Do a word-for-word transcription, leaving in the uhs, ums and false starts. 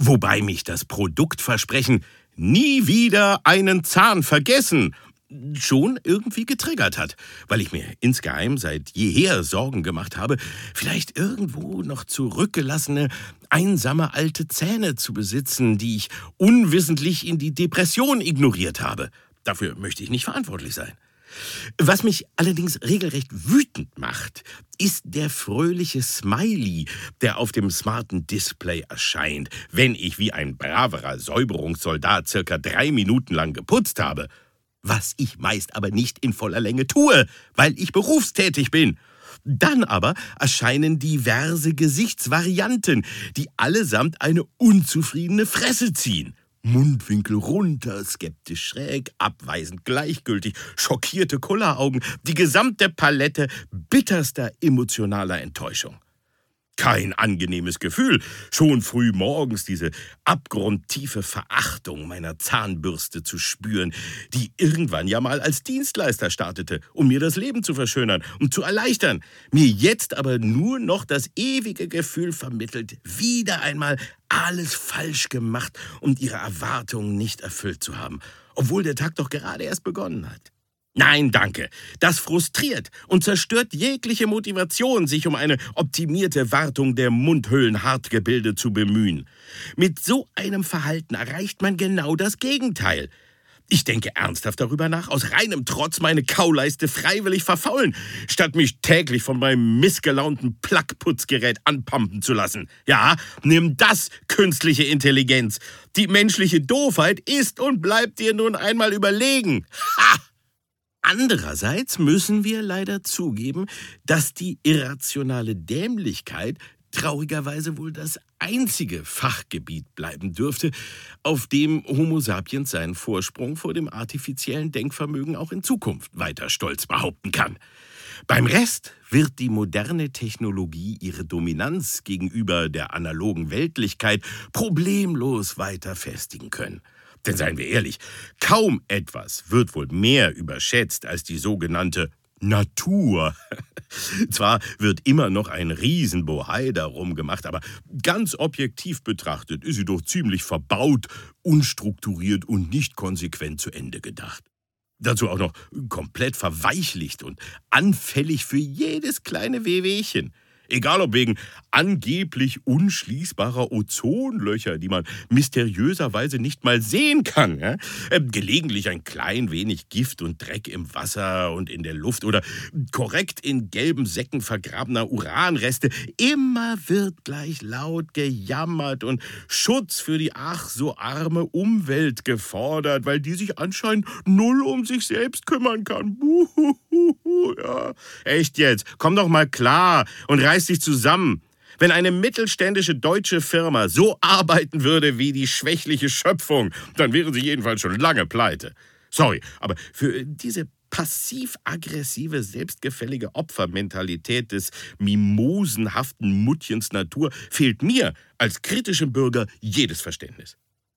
Wobei mich das Produktversprechen „nie wieder einen Zahn vergessen“ schon irgendwie getriggert hat, weil ich mir insgeheim seit jeher Sorgen gemacht habe, vielleicht irgendwo noch zurückgelassene, einsame alte Zähne zu besitzen, die ich unwissentlich in die Depression ignoriert habe. Dafür möchte ich nicht verantwortlich sein. Was mich allerdings regelrecht wütend macht, ist der fröhliche Smiley, der auf dem smarten Display erscheint, wenn ich wie ein braverer Säuberungssoldat circa drei Minuten lang geputzt habe. Was ich meist aber nicht in voller Länge tue, weil ich berufstätig bin. Dann aber erscheinen diverse Gesichtsvarianten, die allesamt eine unzufriedene Fresse ziehen. Mundwinkel runter, skeptisch schräg, abweisend gleichgültig, schockierte Kulleraugen, die gesamte Palette bitterster emotionaler Enttäuschung. Kein angenehmes Gefühl, schon früh morgens diese abgrundtiefe Verachtung meiner Zahnbürste zu spüren, die irgendwann ja mal als Dienstleister startete, um mir das Leben zu verschönern und zu erleichtern, mir jetzt aber nur noch das ewige Gefühl vermittelt, wieder einmal alles falsch gemacht und ihre Erwartungen nicht erfüllt zu haben, obwohl der Tag doch gerade erst begonnen hat. Nein, danke. Das frustriert und zerstört jegliche Motivation, sich um eine optimierte Wartung der Mundhöhlenhartgebilde zu bemühen. Mit so einem Verhalten erreicht man genau das Gegenteil. Ich denke ernsthaft darüber nach, aus reinem Trotz meine Kauleiste freiwillig verfaulen, statt mich täglich von meinem missgelaunten Plackputzgerät anpumpen zu lassen. Ja, nimm das, künstliche Intelligenz. Die menschliche Doofheit ist und bleibt dir nun einmal überlegen. Ha! Andererseits müssen wir leider zugeben, dass die irrationale Dämlichkeit traurigerweise wohl das einzige Fachgebiet bleiben dürfte, auf dem Homo sapiens seinen Vorsprung vor dem artifiziellen Denkvermögen auch in Zukunft weiter stolz behaupten kann. Beim Rest wird die moderne Technologie ihre Dominanz gegenüber der analogen Weltlichkeit problemlos weiter festigen können. Denn seien wir ehrlich, kaum etwas wird wohl mehr überschätzt als die sogenannte Natur. Zwar wird immer noch ein Riesenbohai darum gemacht, aber ganz objektiv betrachtet ist sie doch ziemlich verbaut, unstrukturiert und nicht konsequent zu Ende gedacht. Dazu auch noch komplett verweichlicht und anfällig für jedes kleine Wehwehchen. Egal ob wegen angeblich unschließbarer Ozonlöcher, die man mysteriöserweise nicht mal sehen kann. Ja? Äh, gelegentlich ein klein wenig Gift und Dreck im Wasser und in der Luft oder korrekt in gelben Säcken vergrabener Uranreste. Immer wird gleich laut gejammert und Schutz für die ach so arme Umwelt gefordert, weil die sich anscheinend null um sich selbst kümmern kann. Buhuhuhu, ja. Echt jetzt, komm doch mal klar und reiß dich zusammen. Wenn eine mittelständische deutsche Firma so arbeiten würde wie die schwächliche Schöpfung, dann wären sie jedenfalls schon lange pleite. Sorry, aber für diese passiv-aggressive, selbstgefällige Opfermentalität des mimosenhaften Muttchens Natur fehlt mir als kritischem Bürger jedes Verständnis.